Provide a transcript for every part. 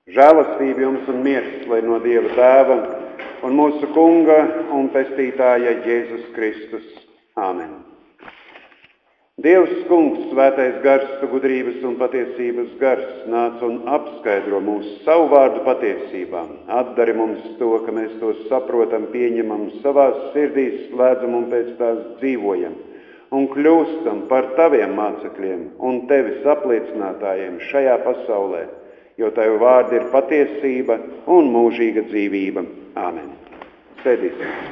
Žēlastība jums un miers, lai no Dieva Tēva un mūsu Kunga un Pestītāja Jēzus Kristus. Āmen. Dievs, Kungs, svētais gars, tu gudrības un patiesības gars, nāc un apskaidro mūsu savu vārdu patiesībām. Atdari mums to, ka mēs to saprotam, pieņemam savās sirdīs, slēdzam un pēc tās dzīvojam un kļūstam par taviem mācekļiem un tevis apliecinātājiem šajā pasaulē, jo tavu vārdi ir patiesība un mūžīga dzīvība. Āmen. Sēdīsimies.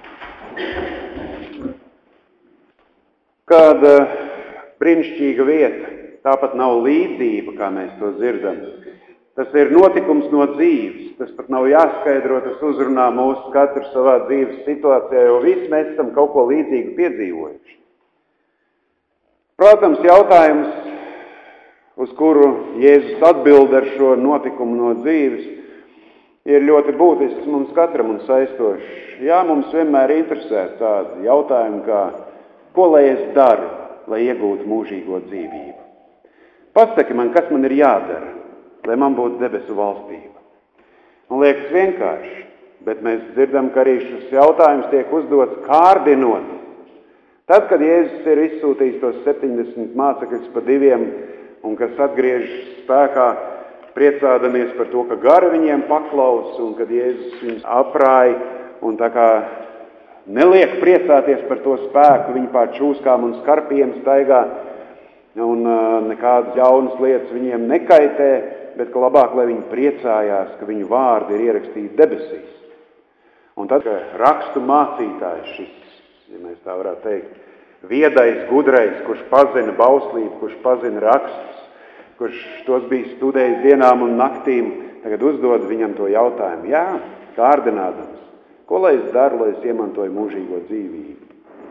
Kāda brīnišķīga vieta, tāpat nav līdzība, kā mēs to dzirdam. Tas ir notikums no dzīves, tas pat nav jāskaidro, tas uzrunā mūsu katru savā dzīves situācijā, jo visi mēs esam kaut ko līdzīgu piedzīvojuši. Protams, jautājums, uz kuru Jēzus atbild ar šo notikumu no dzīves, ir ļoti būtisks mums katram un saistošs. Jā, mums vienmēr interesē tādi jautājumi, kā, ko lai es daru, lai iegūtu mūžīgo dzīvību? Pasaki man, kas man ir jādara, lai man būtu debesu valstība? Man liekas vienkārši, bet mēs dzirdam, ka arī šis jautājums tiek uzdots kārdinot. Tad, kad Jēzus ir izsūtījis tos 70 mācekļus pa diviem, un kas atgriežas spēkā, priecādamies par to, ka gari viņiem paklaus, un kad Jēzus viņus aprāja, un tā kā neliek priecāties par to spēku, viņi pār čūskām un skarpiem staigā, un nekādas jaunas lietas viņiem nekaitē, bet ka labāk, lai viņi priecājās, ka viņu vārdi ir ierakstīti debesīs. Un tad, ka rakstu mācītājs šis, ja mēs tā varētu teikt, viedais, gudrais, kurš pazina bauslību, kurš pazina rakstus, kurš tos bija studējis dienām un naktīm, tagad uzdod viņam to jautājumu. Jā, kārdinādams, ko lai es daru, lai es iemantoju mūžīgo dzīvību?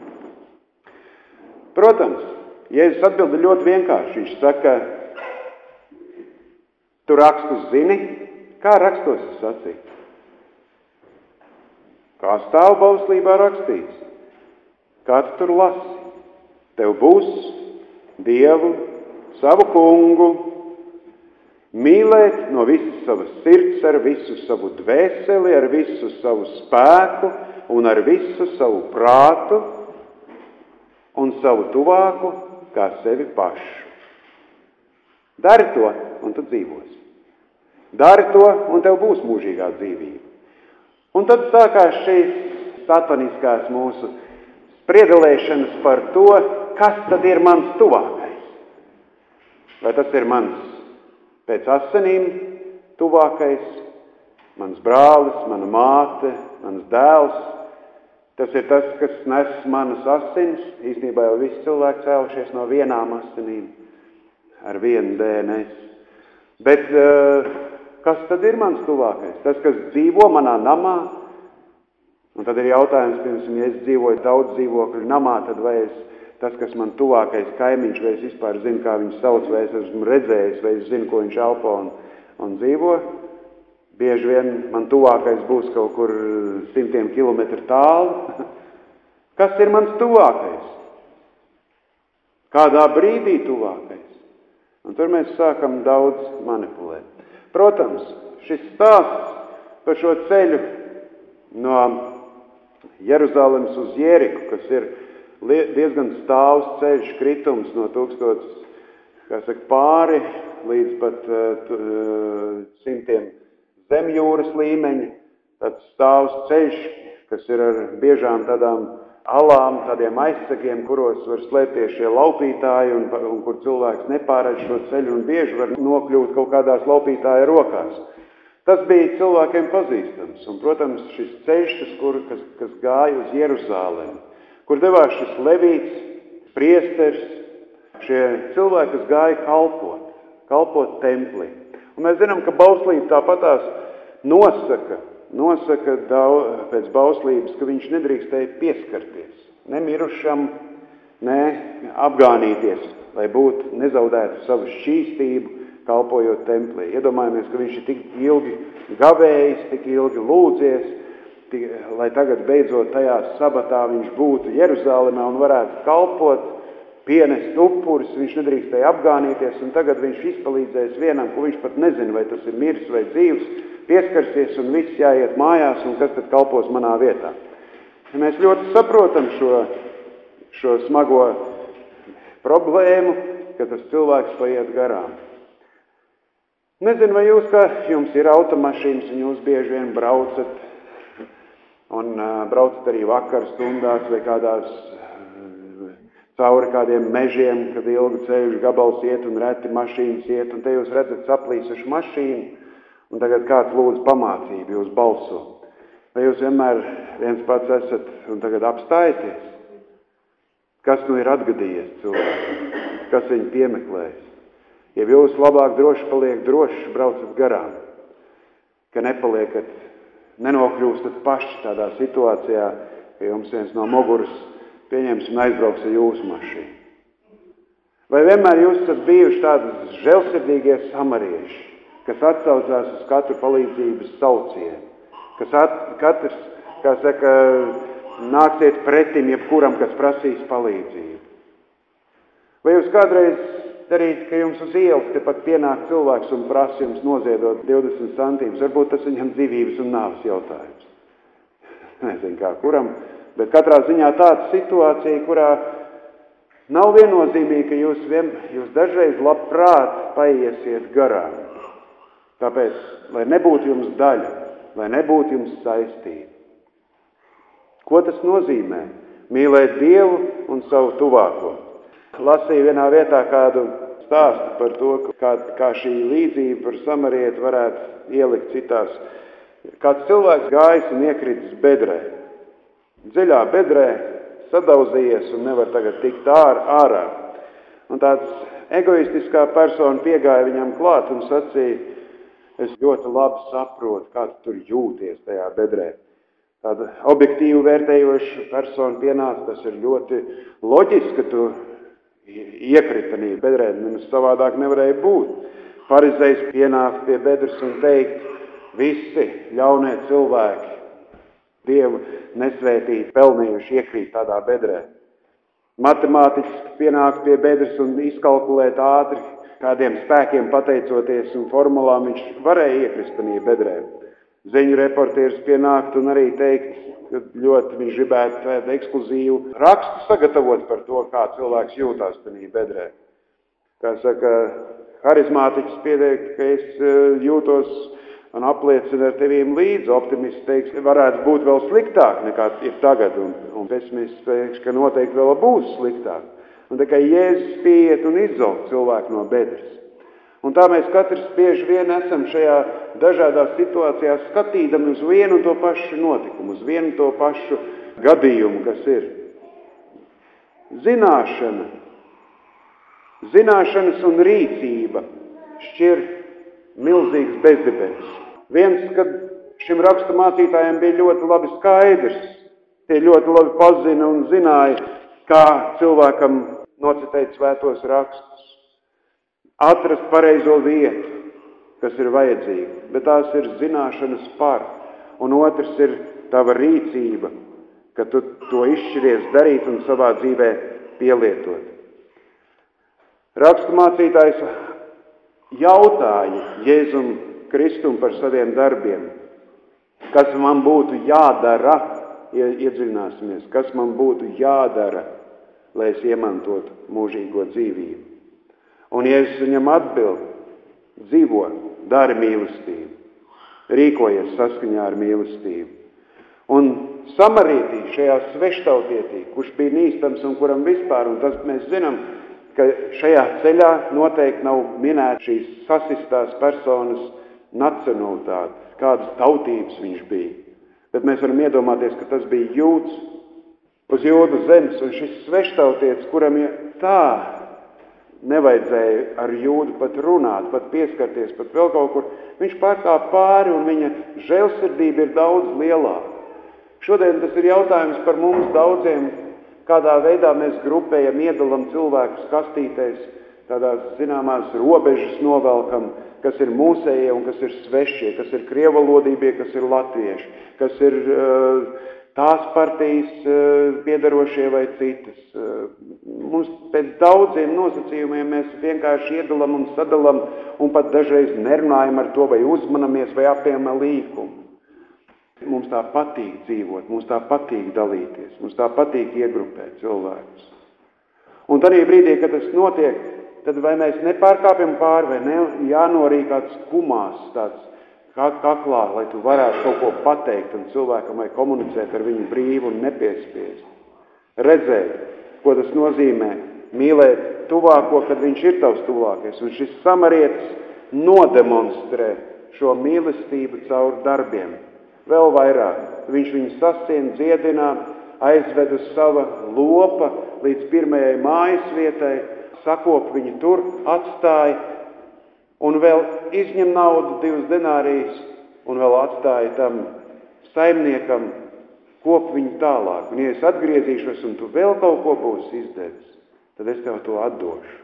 Protams, Jēzus atbild ļoti vienkārši. Viņš saka, tu rakstus zini, kā rakstos ir sacīts? Kā stāv bauslībā rakstīts? Kā tu tur lasi? Tev būs Dievu, savu Kungu, mīlēt no visas savas sirds, ar visu savu dvēseli, ar visu savu spēku un ar visu savu prātu un savu tuvāku kā sevi pašu. Dari to, un tu dzīvosi. Dari to, un tev būs mūžīgā dzīvība. Un tad sākās šīs sataniskās mūsu spriedelēšanas par to, kas tad ir mans tuvākais. Vai tas ir mans pēc asinīm tuvākais, mans brālis, mana māte, mans dēls. Tas ir tas, kas nes manas asins. Īstenībā jau visi cilvēki cēlušies no vienām asinīm, ar vienu DNS. Bet kas tad ir mans tuvākais? Tas, kas dzīvo manā namā. Un tad ir jautājums, piemēram, ja es dzīvoju daudz dzīvokļu namā, tad vai es tas, kas man tuvākais kaimiņš, vai es vispār zinu, kā viņš sauc, vai es esmu redzējis, vai es zinu, ko viņš elpo un dzīvo. Bieži vien man tuvākais būs kaut kur 100 kilometru tālu. Kas ir mans tuvākais? Kādā brīdī tuvākais? Un tur mēs sākam daudz manipulēt. Protams, šis stāsts par šo ceļu no Jeruzalemes uz Jeriku, kas ir diezgan stāvs ceļš, kritums no 1000 pāri līdz pat 100 zem jūras līmeņa, tāds stāvs ceļš, kas ir ar biežām tādām alām, tādiem aizsegiem, kuros var slēpties šie laupītāji un kur cilvēks nepāredz šo ceļu un bieži var nokļūt kaut kādās laupītāja rokās. Tas bija cilvēkiem pazīstams, un, protams, šis ceļš, kas gāja uz Jeruzalemi, kur devās šis levīts, priesteris, šie cilvēki, kas gāja kalpot templī. Un mēs zinām, ka bauslība tāpatās nosaka pēc bauslības, ka viņš nedrīkstēja pieskarties ne mirušam, ne apgānīties, lai būtu nezaudētu savu šķīstību, kalpojot templī. Iedomājamies, ka viņš ir tik ilgi gavējis, tik ilgi lūdzies, lai tagad beidzot tajā sabatā viņš būtu Jeruzalemē un varētu kalpot. pienest upuris, viņš nedrīkstēja apgānīties, un tagad viņš izpalīdzēs vienam, ko viņš pat nezina, vai tas ir miris vai dzīvs, pieskarsies un viss jāiet mājās, un kas tad kalpos manā vietā. Ja mēs ļoti saprotam šo smago problēmu, ka tas cilvēks paiet garām. Nezinu, vai jūs, ka jums ir automašīnas, un jūs bieži vien braucat, un braucat arī vakar stundās vai kādās cauri kādiem mežiem, kad ilgi ceļu gabals iet un reti mašīnas iet, un te jūs redzat saplīsušu mašīnu, un tagad kāds lūdz pamācību, jūs balso. Vai jūs vienmēr viens pats esat un tagad apstājaties? Kas nu ir atgadījies cilvēkiem? Kas viņu piemeklēs? Ja jūs labāk droši braucat garām, ka nenokļūstat paši tādā situācijā, ka jums viens no muguras pieņemsim aizbrauks ar jūsu mašīnu. Vai vienmēr jūs esat bijuši tādi žēlsirdīgie samarieši, kas atsaucās uz katru palīdzības saucienu, kas katrs, kā saka, nāksiet pretim jebkuram, kas prasīs palīdzību? Vai jūs kādreiz darīt, ka jums uz ielas tepat pienāk cilvēks un prasa jums noziedot 20 centīmus? Varbūt tas viņam dzīvības un nāves jautājums. Nezinu kā kuram, bet katrā ziņā tāda situācija, kurā nav viennozīmīgi, ka jūs dažreiz labprāt paiesiet garām. Tāpēc, lai nebūtu jums daļa, lai nebūtu jums saistība. Ko tas nozīmē? Mīlēt Dievu un savu tuvāko. Lasīju vienā vietā kādu stāstu par to, kā šī līdzība par samarietu varētu ielikt citās. Kāds cilvēks gājis un iekritis bedrē. Dziļā bedrē, sadauzījies un nevar tagad tikt ārā. Un tāds egoistiskā persona piegāja viņam klāt un sacīja, es ļoti labi saprotu, kā tu tur jūties tajā bedrē. Tāda objektīvi vērtējoša persona pienāca, tas ir ļoti loģiski, ka tu iekritanī bedrē, nemaz savādāk nevarēja būt. Farizejs pienāca pie bedres un teikt, visi ļaunie cilvēki, Dievu nesvētīt, pelnījuši iekrīt tādā bedrē. Matemātiķis pienāk pie bedres un izkalkulēt ātri, kādiem spēkiem pateicoties un formulām viņš varēja iekrist tādā bedrē. Ziņu reportieris pienākt un arī teikt, ka ļoti viņš gribētu tādu ekskluzīvu rakstu sagatavot par to, kā cilvēks jūtās tādā bedrē. Kā saka, harizmātiķis pieteikt, ka es jūtos un apliecina ar tevīm līdzi. Optimists teiks, varētu būt vēl sliktāk nekā ir tagad, un pesimists teiks, ka noteikti vēl būs sliktāk. Un tikai Jēzus pieiet un izdzauc cilvēku no bedres. Un tā mēs katrs bieži vien esam šajā dažādās situācijās skatīdami uz vienu to pašu notikumu, uz vienu to pašu gadījumu, kas ir. Zināšanas un rīcība šķir milzīgs bezdibenis. Viens, kad šim raksturmācītājiem bija ļoti labi skaidrs, tie ļoti labi pazina un zināja, kā cilvēkam nocitēt svētos rakstus, atrast pareizo vietu, kas ir vajadzīga, bet tās ir zināšanas par, un otrs ir tava rīcība, ka tu to izšķiries darīt un savā dzīvē pielietot. Raksturmācītājs jautāja Jēzum Kristum par saviem darbiem. Kas man būtu jādara, iedziļināsimies, kas man būtu jādara, lai es iemantotu mūžīgo dzīvību. Un Jēzus viņam atbild, dzīvo, dari mīlestību, rīkojies saskaņā ar mīlestību. Un samarietī šajā sveštautietī, kurš bija nīstams un kuram vispār, un tas mēs zinām, ka šajā ceļā noteikti nav minēta šīs sasistās personas nacionalitāte, kādas tautības viņš bija. Bet mēs varam iedomāties, ka tas bija jūds uz jūdu zemes, un šis sveštautietis, kuram tā nevajadzēja ar jūdu pat runāt, pat pieskarties, pat vēl kaut kur, viņš pārkāp pāri, un viņa žēlsirdība ir daudz lielāka. Šodien tas ir jautājums par mums daudziem, kādā veidā mēs grupējam, iedalam cilvēkus kastītēs, tādās zināmās robežas novelkam, kas ir mūsējie un kas ir svešie, kas ir krievalodīgie, kas ir latvieši, kas ir tās partijas piedarošie vai citas. Mums pēc daudziem nosacījumiem mēs vienkārši iedalam un sadalam un pat dažreiz nerunājam ar to vai uzmanamies vai apējam līkumu. Mums tā patīk dzīvot, mums tā patīk dalīties, mums tā patīk iegrupēt cilvēkus. Un tad brīdī, kad tas notiek, tad vai mēs nepārkāpjam pāri vai ne, jānorīk kāds kumās tāds kaklā, lai tu varētu kaut ko pateikt un cilvēkam vai komunicēt ar viņu brīvi un nepiespiest. Redzēt, ko tas nozīmē, mīlēt tuvāko, kad viņš ir tavs tuvākais. Un šis samarietis nodemonstrē šo mīlestību caur darbiem. Vēl vairāk. Viņš viņu sasien, dziedinā, aizved uz sava lopa līdz pirmajai mājas vietai, sakop viņu tur, atstāja, un vēl izņem naudu 2 denārijas, un vēl atstāja tam saimniekam, kop viņu tālāk. Un ja es atgriezīšos, un tu vēl kaut ko būsi izdevis, tad es tev to atdošu.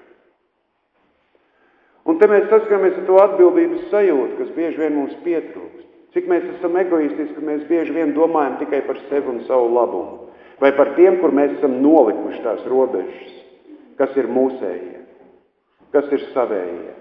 Un te mēs saskaramies ar to atbildības sajūtu, kas bieži vien mums pietrūkst. Cik mēs esam egoistiski, ka mēs bieži vien domājam tikai par sevi un savu labumu. Vai par tiem, kur mēs esam nolikuši tās robežas, kas ir mūsējie, kas ir savējie.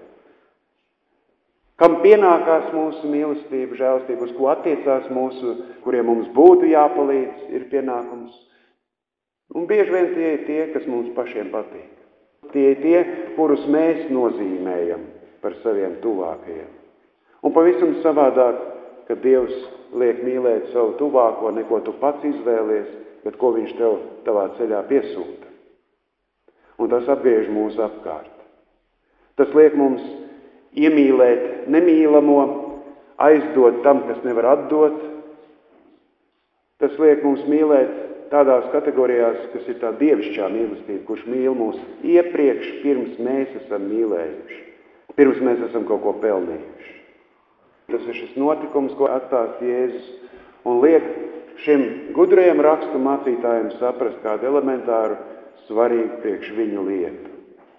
Kam pienākās mūsu mīlestība, žēlastība, uz ko attiecās mūsu, kuriem mums būtu jāpalīdz, ir pienākums. Un bieži vien tie ir tie, kas mums pašiem patīk. Tie ir tie, kurus mēs nozīmējam par saviem tuvākajiem. Un pavisam savādāk, kad Dievs liek mīlēt savu tuvāko, neko tu pats izvēlies, bet ko viņš tev tavā ceļā piesūta. Un tas apgriež mūsu apkārt. Tas liek mums iemīlēt nemīlamo, aizdot tam, kas nevar atdot. Tas liek mums mīlēt tādās kategorijās, kas ir tā dievišķā mīlestība, kurš mīl mūs iepriekš, pirms mēs esam mīlējuši, pirms mēs esam kaut ko pelnījuši. Tas ir šis notikums, ko atstāsta Jēzus, un liek šim gudrajam rakstu mācītājiem saprast kādu elementāru, svarīgu priekš viņu lietu.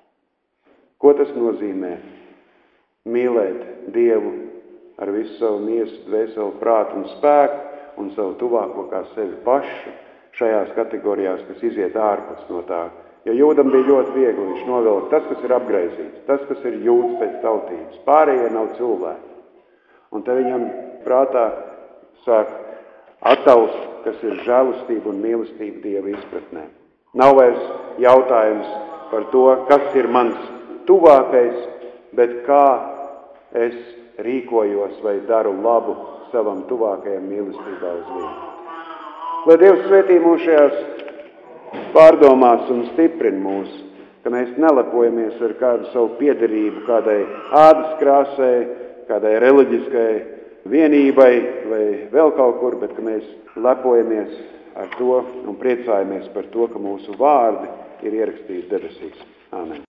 Ko tas nozīmē? Mīlēt Dievu ar visu savu miesu, dvēseli, prātu un spēku un savu tuvāko kā sevi pašu šajās kategorijās, kas iziet ārpus no tā. Jo Jūdam bija ļoti viegli, viņš novelk tas, kas ir apgraizīts, tas, kas ir jūds pēc tautības. Pārējie nav cilvēki. Un te viņam prātā sāk attaust, kas ir žēlastība un mīlestība Dieva izpratnē. Nav vairs jautājums par to, kas ir mans tuvākais, bet kā es rīkojos vai daru labu savam tuvākajam mīlestībā uz viņu. Lai Dievs svētī mūs šajās pārdomās un stiprina mūs, ka mēs nelepojamies ar kādu savu piederību, kādai ādas krāsai, kādai reliģiskai vienībai vai vēl kaut kur, bet ka mēs lepojamies ar to un priecājamies par to, ka mūsu vārdi ir ierakstīti debesīs. Āmen.